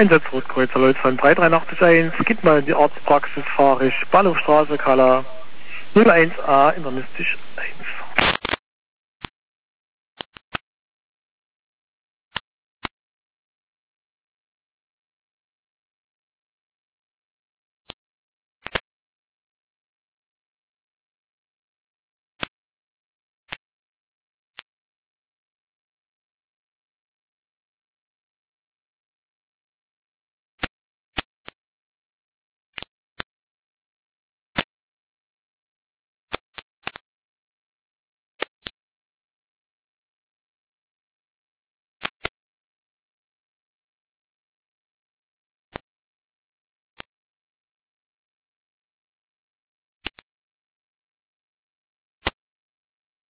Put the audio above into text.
Einsatzrotkreuzer Leutzheim 3881, geht mal in die Arztpraxis, fahre ich Bahnhofstraße, Kala 01a internistisch